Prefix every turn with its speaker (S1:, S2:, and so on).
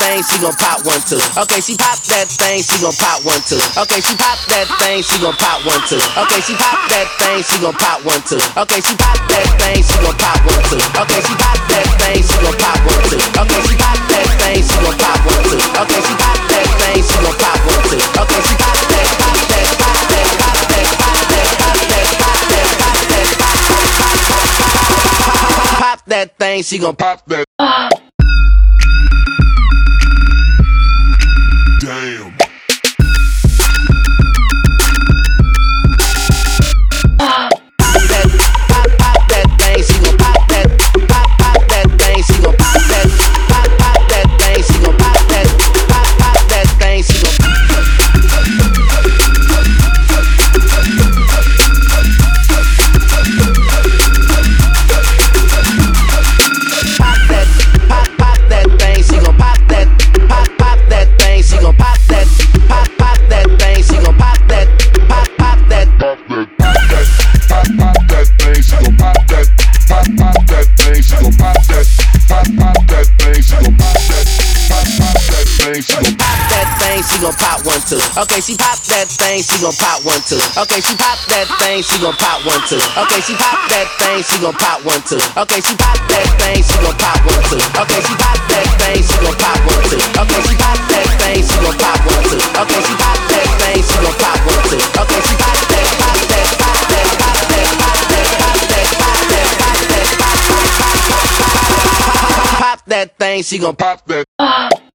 S1: thing, she gon' pop one too. Okay, she pop that thing, she gon' pop one too. Okay, she pop that thing, she gon' pop one too. Okay, she pop that thing, she gon' pop one too. Okay, she pop that thing, she gon' pop one too. Okay, she pop that thing, she gon' pop one too. Okay, she pop that thing, she gon' pop one too. Okay, she pop that thing, she gon' pop one too. Okay, she pop that, pop that, pop that, pop that, pop that, pop that, pop that thing, she gon' pop that.
S2: Damn.
S1: She gon' pop one too. Okay, she pop that thing, she gon' pop one too. Okay, she pop that thing, she gon' pop one too. Okay, she pop that thing, she gon' pop one too. Okay, she pop that thing, she gon' pop one too. Okay, she pop that thing, she gon' pop one too. Okay, she pop that thing, she gon' pop one too. Okay, she pop that thing, she gon' pop one too. Okay, she pop that, pop that, pop that, pop that, pop that, pop that, pop that, pop that, pop that thing, she gon' pop that.